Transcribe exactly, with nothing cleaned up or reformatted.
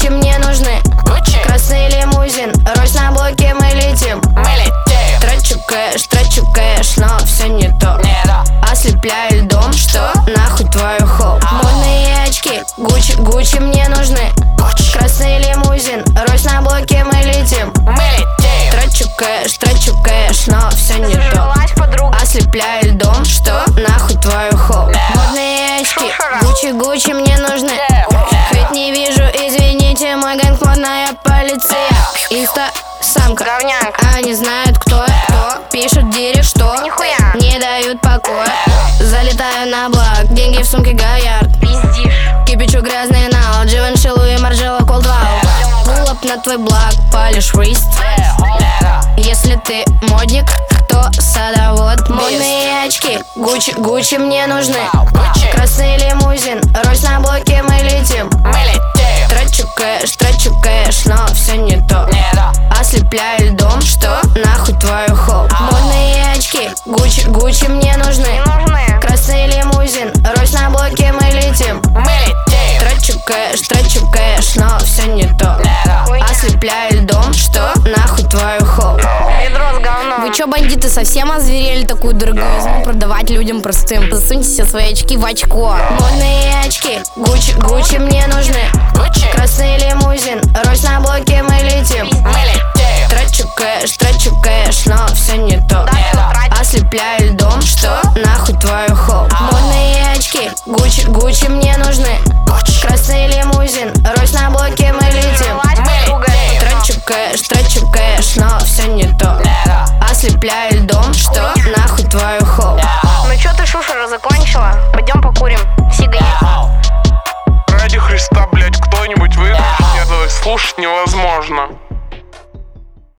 Гуччи мне нужны. Красный лимузин, Рось на блоке, мы летим. Трачу кэш, трачу кэш, но все не то. Ослепляю льдом, что нахуй твою хоп. Модные очки, Гуччи, Гуччи мне нужны. Красный лимузин, Рось на блоке, мы летим. Трачу кэш, трачу кэш, но все не то. Ослепляю льдом, что нахуй твою хоп. Модные очки, Гуччи, Гуччи мне нужны. Хоть не вижу, извините, мой гэнг модная полиция. Инста самка, они знают кто я, кто. Пишут директ, что Нихуя. не дают покоя. Залетаю на блок, деньги в сумке Гоярд. Пиздишь. Кипячу грязный нал, Givenchy, Louis, Margiela, Coldwell. Пул-ап на твой блок, палишь рист. Если ты модник, то садовод. Модные очки, Гуччи, Гуччи мне нужны. Красный лимузин, Рось на блоке, мы летим. Трачу кэш, трачу кэш, но все не то. Ослепляю льдом, что нахуй твою хоп. Модные очки, Гуччи, Гуччи мне нужны. Красный лимузин, Рось на блоке, мы летим. Трачу кэш, трачу кэш, но все не то. Ослепляю льдом, что нахуй твою хоп. Ведро с говном. Вы чё, бандиты, совсем озверели такую дороговизну продавать людям простым? Засуньте все свои очки в очко. Модные очки, Гуччи, Гуччи мне нужны. Красный лимузин, Рось на блоке, мы летим. Трачу кэш, трачу кэш, но все не то. Ослепляю льдом, что нахуй твою хоп. Модные очки, Гуччи, Гуччи мне нужны. Красный лимузин, Рось на блоке, мы летим. Трачу кэш, трачу кэш, но все не то. Ослепляю льдом, что нахуй твою хоп. Ну чё ты, шушера, закончила? Пойдем покурим сигарет. Ради Христа, блять, кто-нибудь вытащит, этого слушать невозможно.